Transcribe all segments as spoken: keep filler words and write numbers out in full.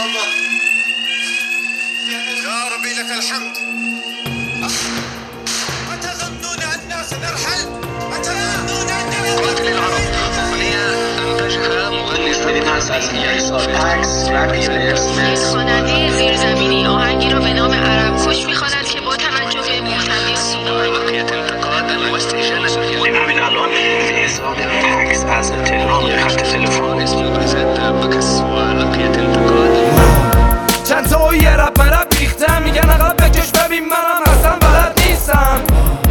الله. يا ربي لك الحمد. أتظنون أننا سنرحل؟ أتظنون أننا قاتل العرب أغنية أنتجها مغني فرانسوی یک خواننده زیرزمینی آهنگی را به نام عرب کش می‌خواند که با توجه به محتویات بقية انتقاد واستئجال همین الان حساب عکس از تلفن خط تلفن اسم زد بکس ولقية انتقاد چند تا یه رب مرب ریختم میگن عقب بکش ببین منم اصلا بلد نیستم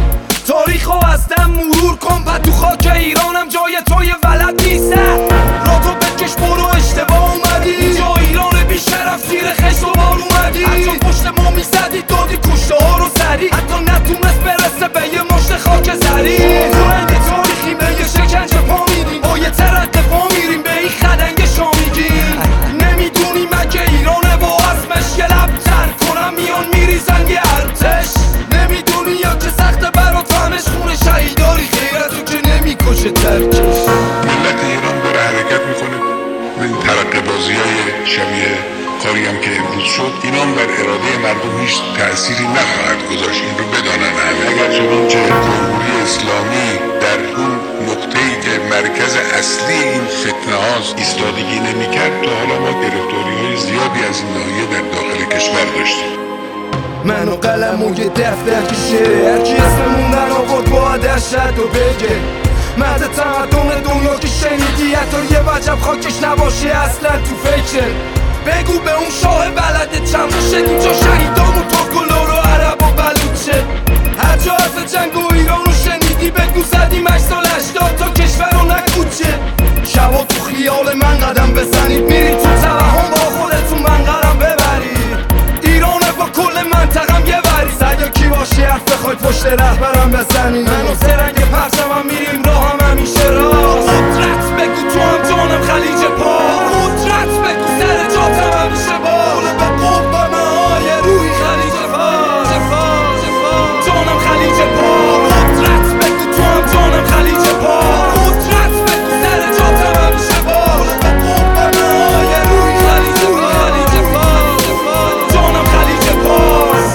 تاریخو از دم مرور کن بعد تو خاک ایرانم جای توی ولد نیستم را تو بکش برو اشتباه اومدی اینجا ایران بی شرف زیر خشت و بار اومدی حتی پشت ما میزدی دادی کشته ها رو سری حتی نتونست برسه به یه مشت خاک زری رنگ تاریخی به یه شکنجه پا میدیم با یه ترقه پا میریم به این خدنگ شامیگیم نمیدونی مگه ایرانه با اسمش یه لب تر کنم میان میریزن یه ارتش نمیدونی یا که سخت برات فهمش خونه شهیداری خیرتو که نمیکشه ترکش ملت ایران داره حرکت میکنه و این ترقه بازی های شبیه کاری هم که امروز شد اینام بر اراده مردم هیچ تأثیری نخواهد گذاشت. این رو بدانن همه. اگر چنانچه جمهوری اسلامی در اون نقطه‌ای که مرکز اصلی این فتنه هاست ایستادگی نمی‌کرد تا حالا ما گرفتاری های زیادی از این ناحیه در داخل کشور داشتیم. من و قلم و یه دفتر کشه هرکی اسممون در آورد باید ارشد و بگه مرد تمدن دنیا که شنیدی حتی یه وجب خاکش نباشه اصلا تو فکر بگو به اون شاه بلده چند شد اینجا شهیدان و ترک و لور و عرب و بلوچه هر جا حرف جنگ و ایران رو شنیدی بگو زدیم هشت سال هشتاد تا کشور رو نکوچه شبا تو خیال من قدم بزنید میری تو توهم با خودتون منقرم ببرید ایرانه با کل منطقم یه بری سگه کی باشی حرف بخوای پشت رهبرم بزنید من و سرنگ پرچمم میریم راه هم همیشه راست قدرت بگو تو هم جانم خلیج پاس قدرت بگو سر جاتم همیشه بال به قوم های روی خلیج فاس فاس فاس جانم خلیج پاس قدرت بگو تو هم جانم خلیج پاس قدرت بگو سر جاتم همیشه بال به قوم های روی خلیج خلیج فاس جانم خلیج پاس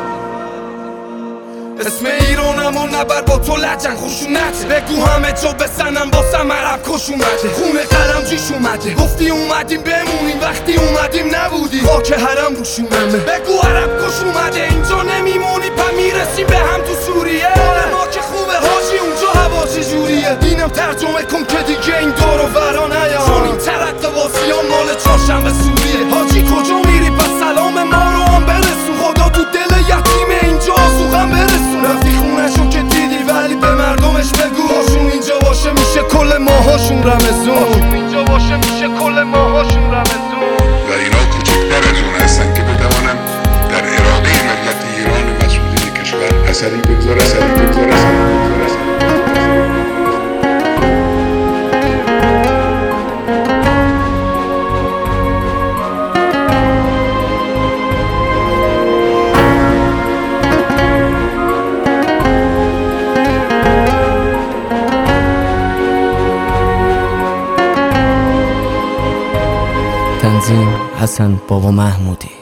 اسم ایرانم و نبر با تو لجن خشونت بگو همه جا بسنم باسم عرب کش اومده خونه قلم جیش اومده گفتی اومدیم بمونیم وقتی اومدیم نبودی خاک حرم روشونمه بگو عرب کش اومده اینجا نمیمونی پا میرسیم به هم تو سوریه ما که خوبه حاجی اونجا هوا چجوریه اینم ترجمه کن که دیگه این دور و ورا نیام چون این ترقه واسیان مال چهارشنبه سوریه حاجی کجا میری پس سلام ما رو هم برسون خدا تو دل یتیم اینجا آسوغم برسون رفتی خونه‌شو که دیدی ولی به مردمش بگو هاشون اینجا باشه میشه کل ماهاشون رمزون اینجا باشه میشه کل ماهاشون رمزون و اینا کوچکتر از اون هستن که بتوانن در اراده ملت ایران و مسئولین کشور اثری بگذاره اثری بگذاره اثری بگذاره تنظیم حسن بابا محمودی.